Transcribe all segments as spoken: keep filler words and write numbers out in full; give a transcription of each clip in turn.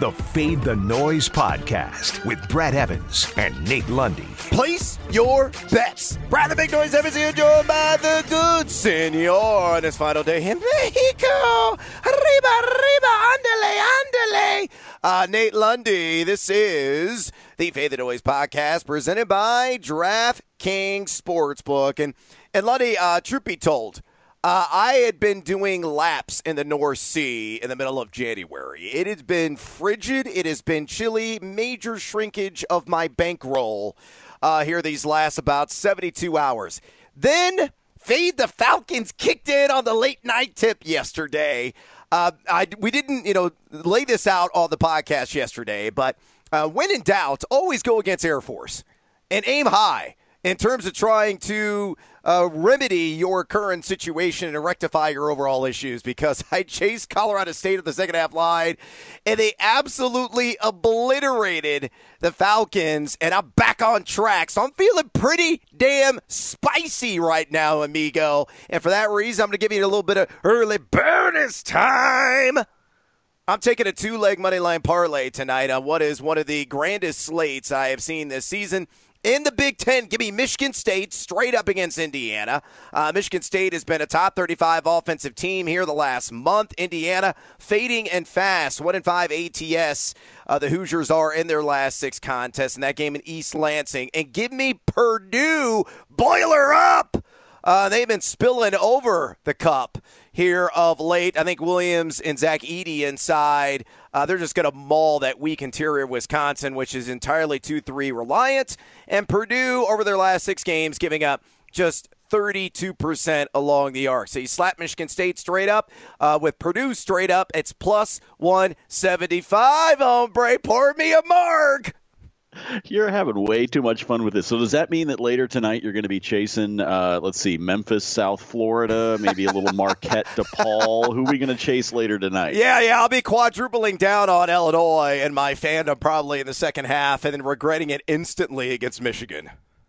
the Fade the Noise podcast with Brad Evans and Nate Lundy. Place your bets. Brad the Big Noise Evans here, joined by the good senor on his final day in Mexico. Arriba, arriba, andale, andale. Uh, Nate Lundy, this is the Fade the Noise podcast presented by DraftKings Sportsbook. And, and Lundy, uh, truth be told, Uh, I had been doing laps in the North Sea in the middle of January. It has been frigid. It has been chilly. Major shrinkage of my bankroll uh, here these last about seventy-two hours. Then Fade the Falcons kicked in on the late night tip yesterday. Uh, I, we didn't, you know, lay this out on the podcast yesterday, but uh, when in doubt, always go against Air Force and aim high in terms of trying to uh, remedy your current situation and rectify your overall issues, because I chased Colorado State at the second half line, and they absolutely obliterated the Falcons, and I'm back on track. So I'm feeling pretty damn spicy right now, amigo. And for that reason, I'm going to give you a little bit of early bonus time. I'm taking a two-leg money line parlay tonight on what is one of the grandest slates I have seen this season. In the Big Ten, give me Michigan State straight up against Indiana. Uh, Michigan State has been a top thirty-five offensive team here the last month. Indiana fading and fast, one in five A T S. Uh, the Hoosiers are in their last six contests in that game in East Lansing. And give me Purdue, boiler up. Uh, they've been spilling over the cup here of late. I think Williams and Zach Edey inside, uh, they're just going to maul that weak interior of Wisconsin, which is entirely two three reliant. And Purdue, over their last six games, giving up just thirty-two percent along the arc. So you slap Michigan State straight up. Uh, with Purdue straight up, it's plus one seventy-five. Hombre, pour me a marg. You're having way too much fun with this. So does that mean that later tonight you're going to be chasing, uh, let's see, Memphis, South Florida, maybe a little Marquette, DePaul? Who are we going to chase later tonight? Yeah, yeah, I'll be quadrupling down on Illinois and my fandom probably in the second half and then regretting it instantly against Michigan.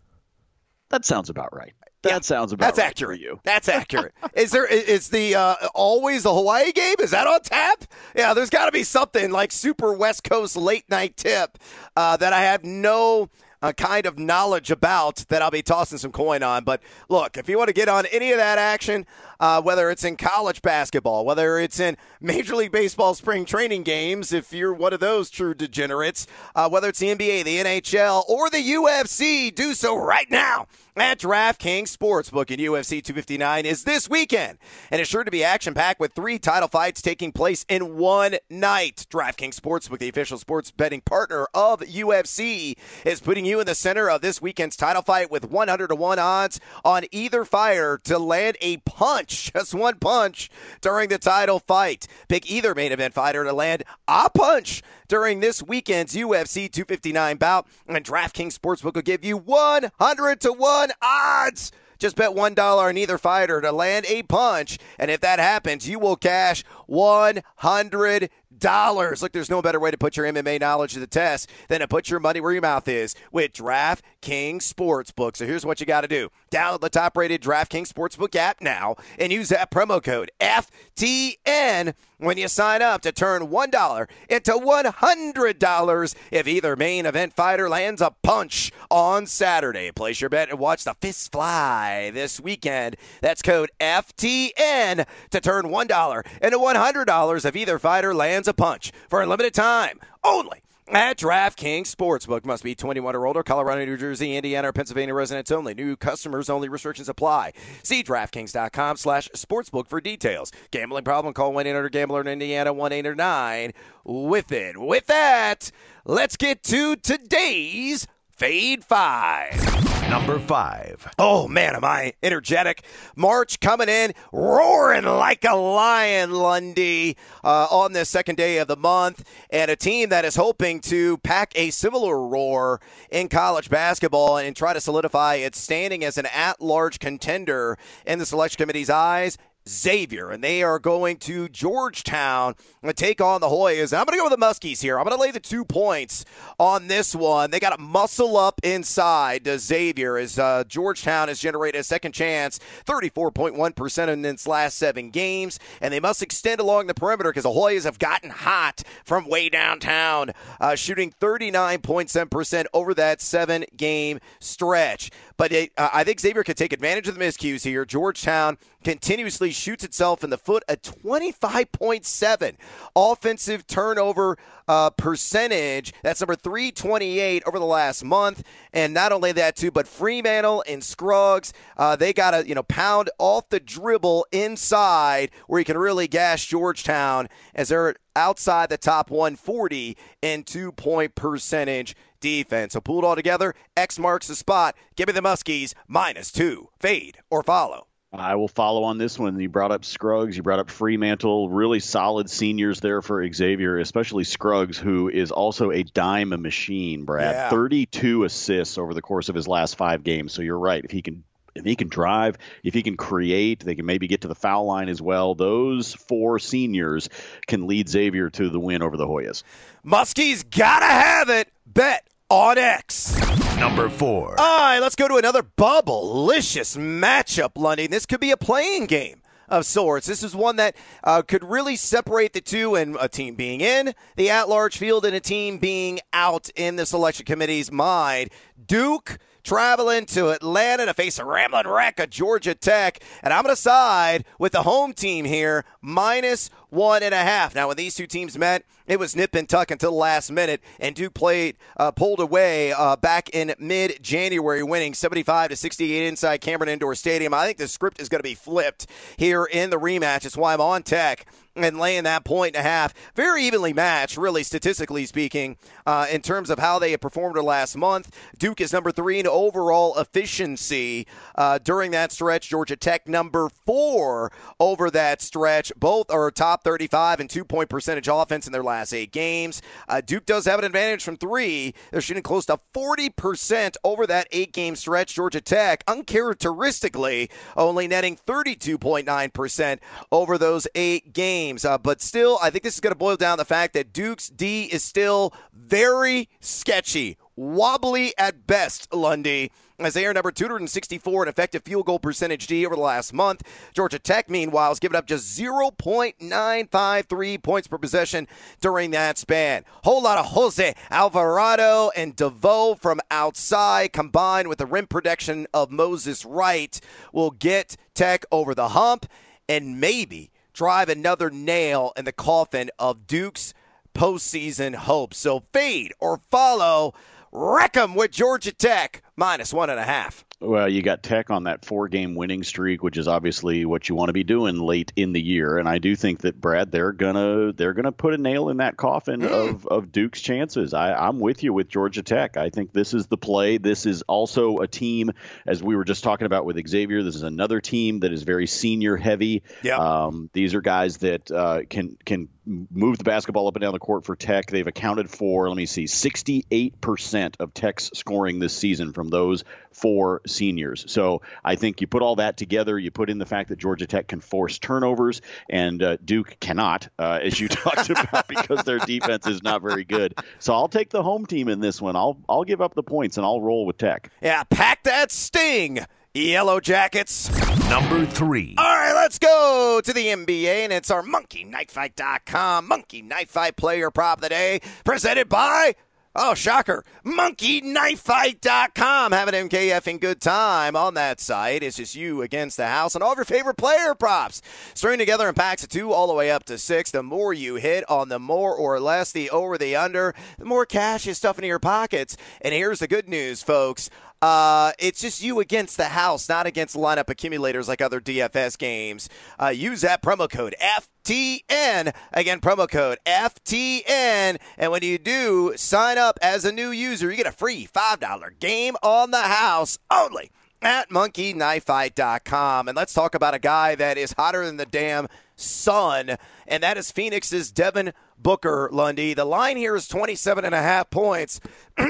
That sounds about right. That yeah, sounds about that's right accurate. for you. That's accurate. Is there is the uh, always the Hawaii game? Is that on tap? Yeah, there's got to be something like super West Coast late night tip uh, that I have no uh, kind of knowledge about that I'll be tossing some coin on. But look, if you want to get on any of that action, uh, whether it's in college basketball, whether it's in Major League Baseball spring training games, if you're one of those true degenerates, uh, whether it's the N B A, the N H L, or the U F C, do so right now at DraftKings Sportsbook. And U F C two fifty-nine is this weekend, and it's sure to be action-packed with three title fights taking place in one night. DraftKings Sportsbook, the official sports betting partner of U F C, is putting you in the center of this weekend's title fight with one hundred to one odds on either fighter to land a punch, just one punch, during the title fight. Pick either main event fighter to land a punch during this weekend's U F C two fifty-nine bout, and DraftKings Sportsbook will give you one hundred to one odds. Just bet one dollar on either fighter to land a punch, and if that happens, you will cash one hundred dollars. Look, there's no better way to put your M M A knowledge to the test than to put your money where your mouth is with DraftKings Sportsbook. So here's what you got to do. Download the top-rated DraftKings Sportsbook app now and use that promo code F T N when you sign up to turn one dollar into one hundred dollars if either main event fighter lands a punch on Saturday. Place your bet and watch the fists fly this weekend. That's code F T N to turn one dollar into one hundred dollars if either fighter lands a punch for a limited time only at DraftKings Sportsbook. Must be twenty-one or older. Colorado, New Jersey, Indiana, or Pennsylvania residents only. New customers only. Restrictions apply. See DraftKings.com slash sportsbook for details. Gambling problem? Call one eight hundred gambler in Indiana, one eight hundred nine with it. With that, let's get to today's Fade Five. Number five. Oh, man, am I energetic. March coming in, roaring like a lion, Lundy, uh, on this second day of the month. And a team that is hoping to pack a similar roar in college basketball and try to solidify its standing as an at-large contender in the selection committee's eyes Xavier, and they are going to Georgetown to take on the Hoyas. And I'm going to go with the Muskies here. I'm going to lay the two points on this one. They got to muscle up inside to Xavier as uh, Georgetown has generated a second chance, thirty-four point one percent in its last seven games, and they must extend along the perimeter because the Hoyas have gotten hot from way downtown, uh, shooting thirty-nine point seven percent over that seven-game stretch. But it, uh, I think Xavier could take advantage of the miscues here. Georgetown continuously shoots itself in the foot at twenty-five point seven offensive turnover uh, percentage. That's number three twenty-eight over the last month. And not only that, too, but Fremantle and Scruggs, uh, they got to, you know, pound off the dribble inside where you can really gash Georgetown as they're outside the top one forty in two-point percentage defense. So pull it all together. X marks the spot. Give me the Muskies minus two. Fade or follow. I will follow on this one. You brought up Scruggs. You brought up Fremantle. Really solid seniors there for Xavier, especially Scruggs, who is also a dime machine, Brad. Yeah. thirty-two assists over the course of his last five games. So you're right. If he can If he can drive, if he can create, they can maybe get to the foul line as well. Those four seniors can lead Xavier to the win over the Hoyas. Muskies gotta have it. Bet on X. Number four. All right, let's go to another bubble-licious matchup, Lundy. This could be a playing game of sorts. This is one that uh, could really separate the two, and a team being in the at-large field and a team being out in the selection committee's mind. Duke traveling to Atlanta to face a rambling wreck of Georgia Tech. And I'm going to side with the home team here, minus one and a half. Now, when these two teams met, it was nip and tuck until the last minute, and Duke played, uh, pulled away uh, back in mid-January, winning seventy-five to sixty-eight inside Cameron Indoor Stadium. I think the script is going to be flipped here in the rematch. That's why I'm on Tech and laying that point and a half. Very evenly matched, really, statistically speaking, uh, in terms of how they have performed the last month. Duke is number three in overall efficiency uh, during that stretch. Georgia Tech number four over that stretch. Both are top thirty-five and two-point percentage offense in their last eight games. Uh, Duke does have an advantage from three. They're shooting close to forty percent over that eight-game stretch. Georgia Tech, uncharacteristically, only netting thirty-two point nine percent over those eight games. Uh, but still, I think this is going to boil down to the fact that Duke's D is still very sketchy, wobbly at best, Lundy, as they are number two hundred sixty-four in effective field goal percentage D over the last month. Georgia Tech, meanwhile, has given up just zero point nine five three points per possession during that span. Whole lot of Jose Alvarado and DeVoe from outside, combined with the rim protection of Moses Wright, will get Tech over the hump and maybe drive another nail in the coffin of Duke's postseason hopes. So fade or follow. Wreck 'em with Georgia Tech, minus one and a half. Well, you got Tech on that four-game winning streak, which is obviously what you want to be doing late in the year. And I do think that, Brad, they're gonna they're gonna put a nail in that coffin mm. of, of Duke's chances. I, I'm with you with Georgia Tech. I think this is the play. This is also a team, as we were just talking about with Xavier. This is another team that is very senior heavy. Yep. Um, these are guys that uh, can can move the basketball up and down the court for Tech. They've accounted for, let me see, sixty-eight percent of Tech's scoring this season from those four seniors. So I think you put all that together, you put in the fact that Georgia Tech can force turnovers and uh, Duke cannot, uh, as you talked about, because their defense is not very good. So I'll take the home team in this one. I'll I'll give up the points and I'll roll with Tech. Yeah, pack that sting, Yellow Jackets. Number three. All right, let's go to the N B A, and it's our Monkey Knife Fight dot com Monkey Knife Fight player prop of the day, presented by, oh, shocker, Monkey Knife Fight dot com. Have an M K F and good time on that site. It's just you against the house and all of your favorite player props. String together in packs of two all the way up to six. The more you hit on the more or less, the over the under, the more cash you stuff into your pockets. And here's the good news, folks. Uh, it's just you against the house, not against lineup accumulators like other D F S games. Uh, use that promo code F T N. Again, promo code F T N. And when you do sign up as a new user, you get a free five dollars game on the house only at Monkey Knife Fight dot com. And let's talk about a guy that is hotter than the damn sun, and that is Phoenix's Devin Booker, Lundy. The line here is twenty-seven and a half points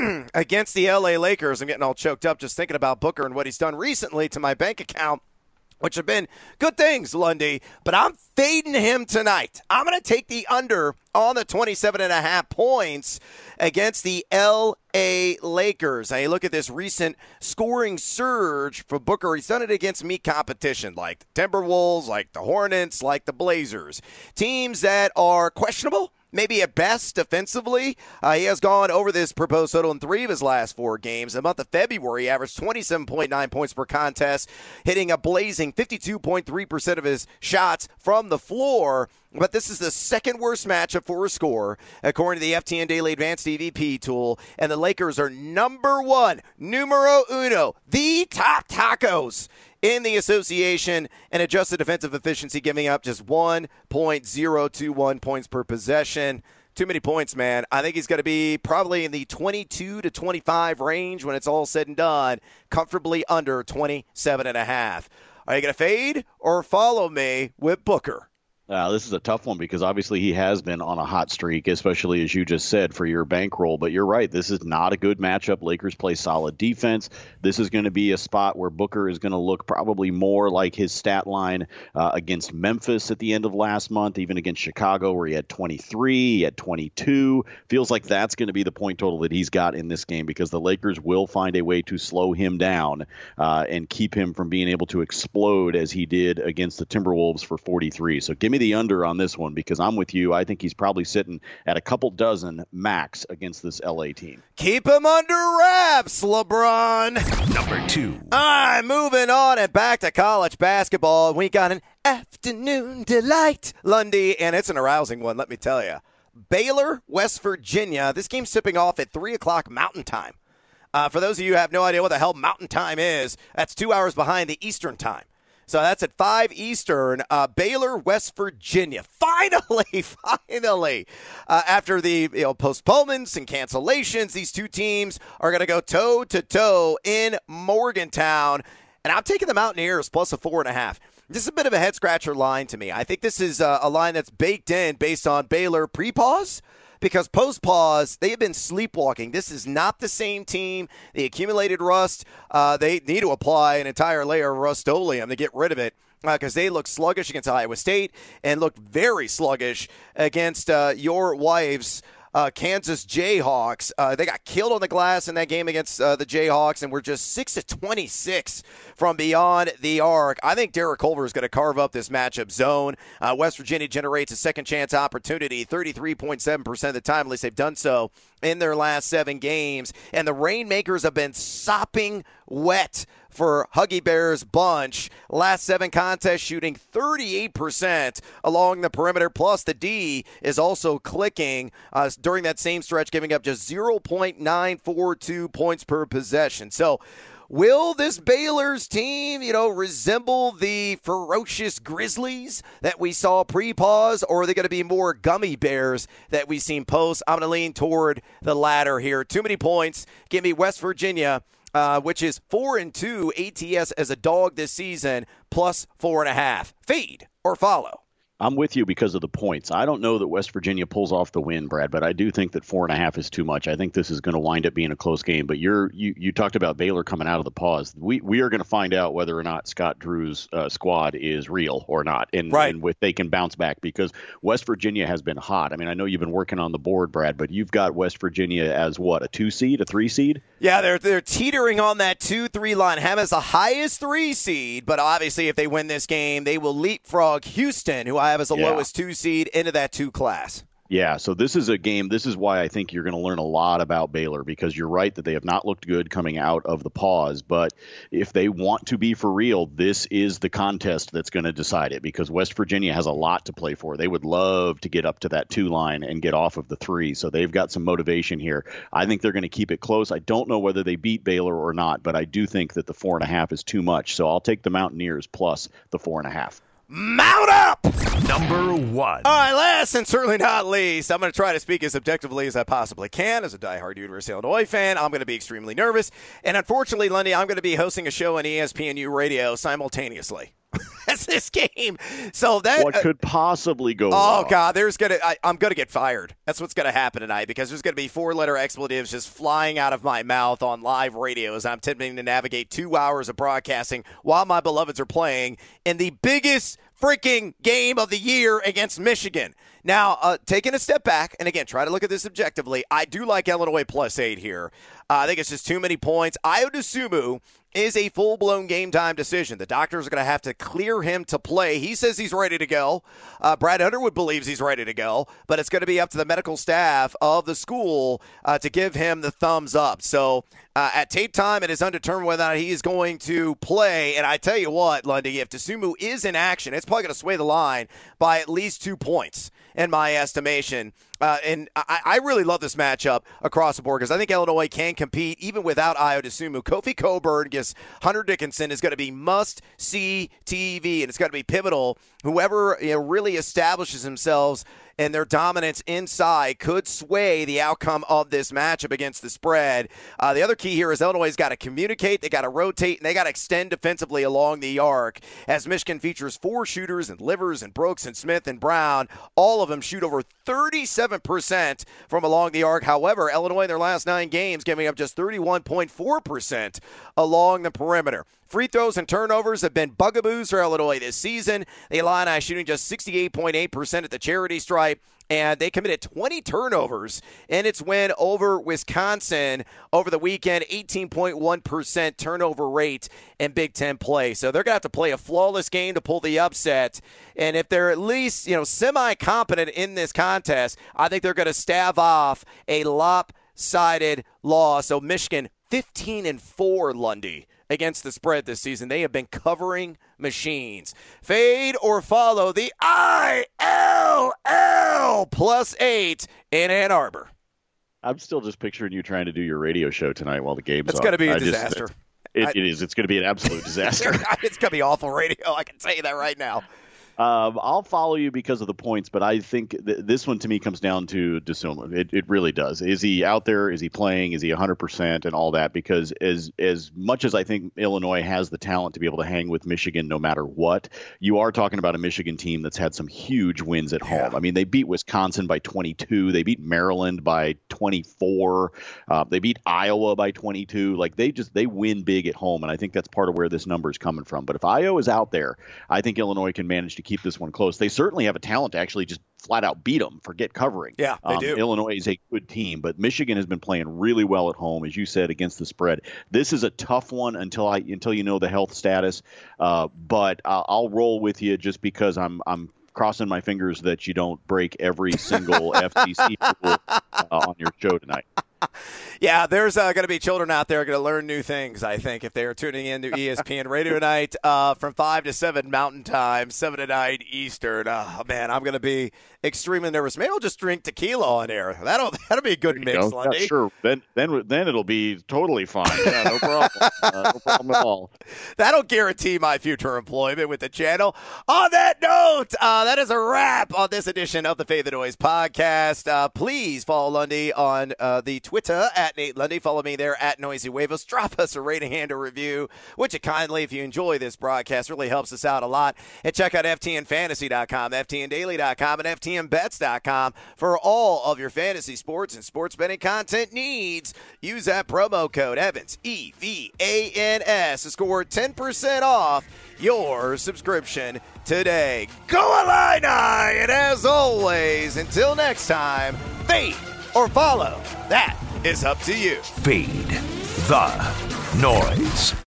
against the L A Lakers. I'm getting all choked up just thinking about Booker and what he's done recently to my bank account. which have been good things, Lundy, but I'm fading him tonight. I'm going to take the under on the twenty-seven and a half points against the L A Lakers. Now, you look at this recent scoring surge for Booker. He's done it against meat competition like the Timberwolves, like the Hornets, like the Blazers. Teams that are questionable, maybe at best defensively. Uh, he has gone over this proposed total in three of his last four games. In the month of February, he averaged twenty-seven point nine points per contest, hitting a blazing fifty-two point three percent of his shots from the floor. But this is the second worst matchup for a score, according to the F T N Daily Advanced E V P tool. And the Lakers are number one, numero uno, the top tacos in the association, and adjusted defensive efficiency, giving up just one point oh two one points per possession. Too many points, man. I think he's going to be probably in the twenty-two to twenty-five range when it's all said and done, comfortably under twenty-seven and a half. Are you going to fade or follow me with Booker? Uh, this is a tough one because obviously he has been on a hot streak, especially as you just said, for your bankroll. But you're right. This is not a good matchup. Lakers play solid defense. This is going to be a spot where Booker is going to look probably more like his stat line uh, against Memphis at the end of last month, even against Chicago where he had twenty-three, he had twenty-two. Feels like that's going to be the point total that he's got in this game because the Lakers will find a way to slow him down uh, and keep him from being able to explode as he did against the Timberwolves for forty-three. So give me the under on this one because I'm with you. I think he's probably sitting at a couple dozen max against this L A team. Keep him under wraps, LeBron. Number two. All right, moving on and back to college basketball. We got an afternoon delight, Lundy, and it's an arousing one, let me tell you. Baylor, West Virginia. This game's tipping off at three o'clock Mountain Time. Uh, for those of you who have no idea what the hell Mountain Time is, that's two hours behind the Eastern Time. So that's at five Eastern. Uh, Baylor, West Virginia. Finally, finally, uh, after the you know, postponements and cancellations, these two teams are going to go toe-to-toe in Morgantown. And I'm taking the Mountaineers plus a four and a half. This is a bit of a head-scratcher line to me. I think this is uh, a line that's baked in based on Baylor pre-pause. Because post-pause, they have been sleepwalking. This is not the same team. The accumulated rust, uh, they need to apply an entire layer of Rust-Oleum to get rid of it because uh, they look sluggish against Iowa State and look very sluggish against uh, your wife's Uh, Kansas Jayhawks. Uh, they got killed on the glass in that game against uh, the Jayhawks, and we're just six to twenty-six from beyond the arc. I think Derek Culver is going to carve up this matchup zone. Uh, West Virginia generates a second chance opportunity thirty-three point seven percent of the time. At least they've done so in their last seven games. And the Rainmakers have been sopping wet for Huggy Bear's bunch. Last seven contests shooting thirty-eight percent along the perimeter. Plus the D is also clicking uh, during that same stretch, giving up just zero point nine four two points per possession. So will this Baylor's team, you know, resemble the ferocious Grizzlies that we saw pre-pause, or are they going to be more gummy bears that we've seen post? I'm going to lean toward the latter here. Too many points. Give me West Virginia, Uh, which is four and two A T S as a dog this season, plus four and a half. Fade or follow? I'm with you because of the points. I don't know that West Virginia pulls off the win, Brad, but I do think that four and a half is too much. I think this is going to wind up being a close game. But you're you you talked about Baylor coming out of the pause. We we are going to find out whether or not Scott Drew's uh, squad is real or not, and, right. and if they can bounce back because West Virginia has been hot. I mean, I know you've been working on the board, Brad, but you've got West Virginia as what, a two seed, a three seed? Yeah, they're they're teetering on that two three line. Ham is the highest three seed, but obviously if they win this game, they will leapfrog Houston, who I have as the yeah. lowest two seed, into that two class. Yeah, so this is a game. This is why I think you're going to learn a lot about Baylor because you're right that they have not looked good coming out of the pause. But if they want to be for real, this is the contest that's going to decide it because West Virginia has a lot to play for. They would love to get up to that two line and get off of the three. So they've got some motivation here. I think they're going to keep it close. I don't know whether they beat Baylor or not, but I do think that the four and a half is too much. So I'll take the Mountaineers plus the four and a half. Mount up! Number one. All right, last and certainly not least, I'm going to try to speak as objectively as I possibly can. As a diehard University of Illinois fan, I'm going to be extremely nervous. And unfortunately, Lundy, I'm going to be hosting a show on E S P N U Radio simultaneously. has this game. So that what could possibly go oh, wrong? Oh God, there's gonna I, I'm gonna get fired. That's what's gonna happen tonight because there's gonna be four-letter expletives just flying out of my mouth on live radio as I'm attempting to navigate two hours of broadcasting while my beloveds are playing in the biggest freaking game of the year against Michigan. Now, uh, taking a step back, and again, try to look at this objectively, I do like Illinois plus eight here. Uh, I think it's just too many points. Ayo Dosunmu is a full-blown game-time decision. The doctors are going to have to clear him to play. He says he's ready to go. Uh, Brad Underwood believes he's ready to go, but it's going to be up to the medical staff of the school uh, to give him the thumbs up. So uh, at tape time, it is undetermined whether or not he is going to play. And I tell you what, Lundy, if Dosunmu is in action, it's probably going to sway the line by at least two points in my estimation. Uh, and I, I really love this matchup across the board because I think Illinois can compete even without Ayo Dosunmu. Kofi Cockburn against Hunter Dickinson is going to be must-see T V, and it's going to be pivotal. Whoever you know, really establishes themselves and their dominance inside could sway the outcome of this matchup against the spread. Uh, the other key here is Illinois has got to communicate, they got to rotate, and they got to extend defensively along the arc as Michigan features four shooters and Livers and Brooks and Smith and Brown. All of them shoot over thirty-seven percent from along the arc. However, Illinois in their last nine games giving up just thirty-one point four percent along the perimeter. Free throws and turnovers have been bugaboos for Illinois this season. The Illini shooting just sixty-eight point eight percent at the charity stripe, and they committed twenty turnovers in its win over Wisconsin over the weekend, eighteen point one percent turnover rate in Big Ten play. So they're going to have to play a flawless game to pull the upset. And if they're at least, you know, semi-competent in this contest, I think they're going to stave off a lopsided loss. So Michigan fifteen and four, Lundy, against the spread this season. They have been covering machines. Fade or follow the I L L plus eight in Ann Arbor. I'm still just picturing you trying to do your radio show tonight while the game's on. It's going to be a I disaster. Just, it, it is. It's going to be an absolute disaster. It's going to be awful radio. I can tell you that right now. Um, I'll follow you because of the points, but I think th- this one to me comes down to Dosunmu. It, it really does. Is he out there? Is he playing? Is he one hundred percent and all that? Because as as much as I think Illinois has the talent to be able to hang with Michigan no matter what, you are talking about a Michigan team that's had some huge wins at home. Yeah. I mean, they beat Wisconsin by twenty-two. They beat Maryland by twenty-four. Uh, they beat Iowa by twenty-two. Like they just they win big at home, and I think that's part of where this number is coming from. But if Ayo is out there, I think Illinois can manage to keep this one close. They certainly have a talent to actually just flat out beat them, forget covering. Yeah, they um, do. Illinois is a good team, but Michigan has been playing really well at home, as you said, against the spread. This is a tough one until I until you know the health status. Uh, but I'll, I'll roll with you just because I'm I'm crossing my fingers that you don't break every single F C C rule uh, on your show tonight. Yeah, there's uh, going to be children out there going to learn new things, I think, if they are tuning in to E S P N Radio tonight uh, from five to seven Mountain Time, seven to nine Eastern. Oh, man, I'm going to be extremely nervous. Maybe I'll just drink tequila on air. That'll that'll be a good mix, Go. Lundy. Yeah, sure. Then, then, then it'll be totally fine. Yeah, no problem. uh, no problem at all. That'll guarantee my future employment with the channel. On that note, uh, that is a wrap on this edition of the Fade the Noise podcast. Uh, please follow Lundy on uh, the Twitter at Nate Lundy. Follow me there at Noisy Huevos. Drop us a rating and a review, which it kindly, if you enjoy this broadcast, really helps us out a lot. And check out F T N fantasy dot com, F T N daily dot com, and F T N bets dot com for all of your fantasy sports and sports betting content needs. Use that promo code Evans, E V A N S, to score ten percent off your subscription today. Go Illini! And as always, until next time, fade or follow. That is up to you. Fade the noise.